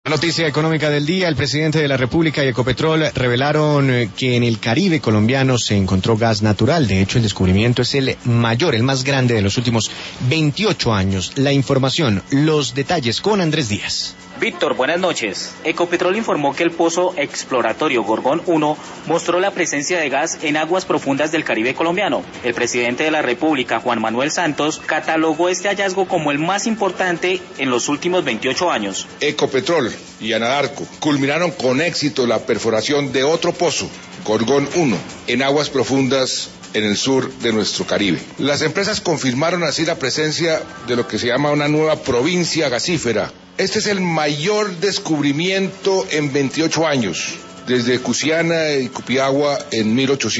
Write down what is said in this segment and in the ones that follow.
Noticia económica del día: el presidente de la República y Ecopetrol revelaron que en el Caribe colombiano se encontró gas natural. De hecho, el descubrimiento es el mayor, el más grande de los últimos 28 años. La información, los detalles con Andrés Díaz. Víctor, buenas noches. Ecopetrol informó que el pozo exploratorio Gorgón 1 mostró la presencia de gas en aguas profundas del Caribe colombiano. El presidente de la República, Juan Manuel Santos, catalogó este hallazgo como el más importante en los últimos 28 años. Ecopetrol y Anadarko culminaron con éxito la perforación de otro pozo, Gorgón 1, en aguas profundas en el sur de nuestro Caribe. Las empresas confirmaron así la presencia de lo que se llama una nueva provincia gasífera. Este es el mayor descubrimiento en 28 años, desde Cusiana y Cupiagua en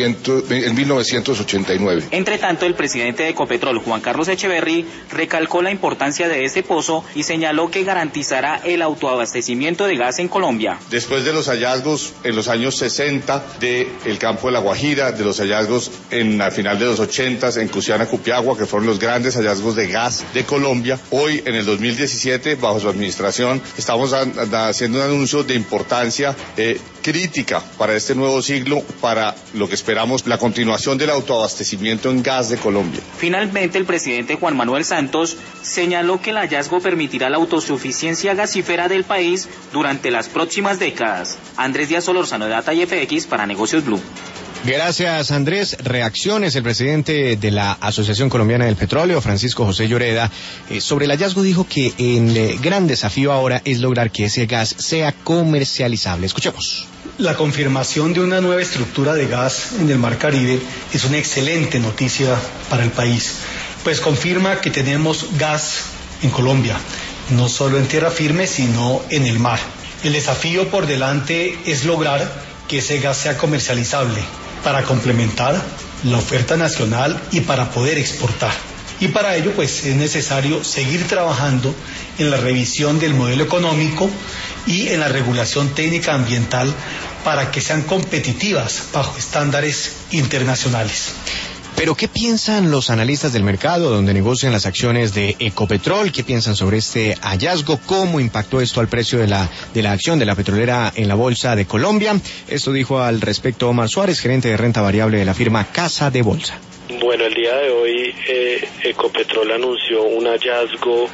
1989. Entre tanto, el presidente de Ecopetrol, Juan Carlos Echeverry, recalcó la importancia de este pozo y señaló que garantizará el autoabastecimiento de gas en Colombia. Después de los hallazgos en los años 60 del campo de La Guajira, de los hallazgos al final de los 80 en Cusiana, Cupiagua, que fueron los grandes hallazgos de gas de Colombia, hoy en el 2017, bajo su administración, estamos haciendo un anuncio de importancia crítica para este nuevo siglo, para lo que esperamos, la continuación del autoabastecimiento en gas de Colombia. Finalmente, el presidente Juan Manuel Santos señaló que el hallazgo permitirá la autosuficiencia gasífera del país durante las próximas décadas. Andrés Díaz Solórzano, de Data y FX para Negocios Blue. Gracias, Andrés. Reacciones: el presidente de la Asociación Colombiana del Petróleo, Francisco José Lloreda, sobre el hallazgo dijo que el gran desafío ahora es lograr que ese gas sea comercializable. Escuchemos. La confirmación de una nueva estructura de gas en el Mar Caribe es una excelente noticia para el país, pues confirma que tenemos gas en Colombia, no solo en tierra firme, sino en el mar. El desafío por delante es lograr que ese gas sea comercializable para complementar la oferta nacional y para poder exportar. Y para ello, pues, es necesario seguir trabajando en la revisión del modelo económico y en la regulación técnica ambiental para que sean competitivas bajo estándares internacionales. Pero, ¿qué piensan los analistas del mercado donde negocian las acciones de Ecopetrol? ¿Qué piensan sobre este hallazgo? ¿Cómo impactó esto al precio de la acción de la petrolera en la Bolsa de Colombia? Esto dijo al respecto Omar Suárez, gerente de renta variable de la firma Casa de Bolsa. Bueno, el día de hoy Ecopetrol anunció un hallazgo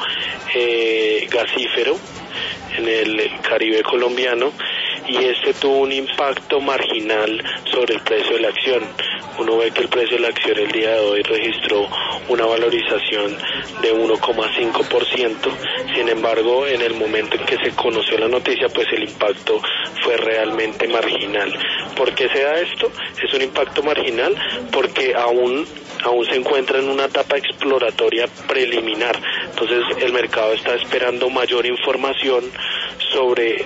gasífero en el Caribe colombiano, y este tuvo un impacto marginal sobre el precio de la acción. Uno ve que el precio de la acción el día de hoy registró una valorización de 1,5%, sin embargo, en el momento en que se conoció la noticia, pues el impacto fue realmente marginal. ¿Por qué se da esto? Es un impacto marginal porque aún se encuentra en una etapa exploratoria preliminar. Entonces el mercado está esperando mayor información sobre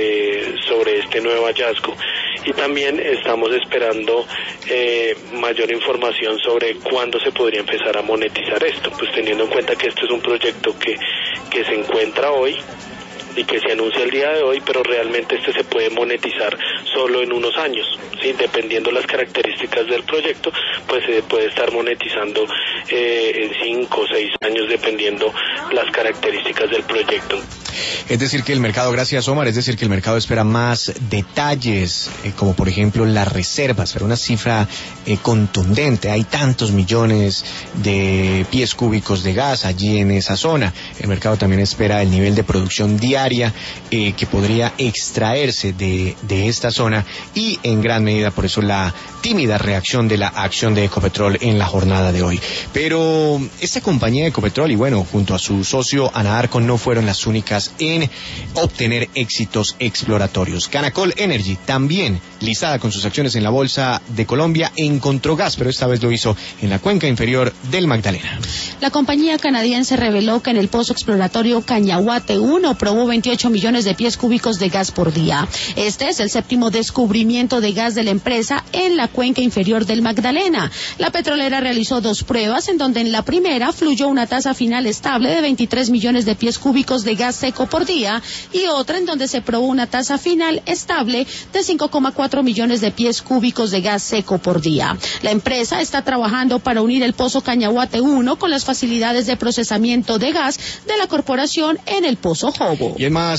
este nuevo hallazgo, y también estamos esperando mayor información sobre cuándo se podría empezar a monetizar esto, pues teniendo en cuenta que este es un proyecto que se encuentra hoy y que se anuncia el día de hoy, pero realmente este se puede monetizar solo en unos años, ¿sí? Dependiendo las características del proyecto, pues se puede estar monetizando en 5 o 6 años, dependiendo las características del proyecto. Es decir que el mercado, gracias Omar, es decir que el mercado espera más detalles, como por ejemplo las reservas, pero una cifra contundente. Hay tantos millones de pies cúbicos de gas allí en esa zona. El mercado también espera el nivel de producción diaria que podría extraerse de esta zona, y en gran medida por eso la tímida reacción de la acción de Ecopetrol en la jornada de hoy. Pero esta compañía Ecopetrol, y bueno, junto a su socio Anadarko, no fueron las únicas en obtener éxitos exploratorios. Canacol Energy, también listada con sus acciones en la Bolsa de Colombia, encontró gas, pero esta vez lo hizo en la cuenca inferior del Magdalena. La compañía canadiense reveló que en el pozo exploratorio Cañahuate 1 probó 28 millones de pies cúbicos de gas por día. Este es el séptimo descubrimiento de gas de la empresa en la cuenca inferior del Magdalena. La petrolera realizó 2 pruebas, en donde en la primera fluyó una tasa final estable de 23 millones de pies cúbicos de gas seco por día, y otra en donde se probó una tasa final estable de 5,4 millones de pies cúbicos de gas seco por día. La empresa está trabajando para unir el pozo Cañahuate 1 con las facilidades de procesamiento de gas de la corporación en el pozo Jobo. Y en más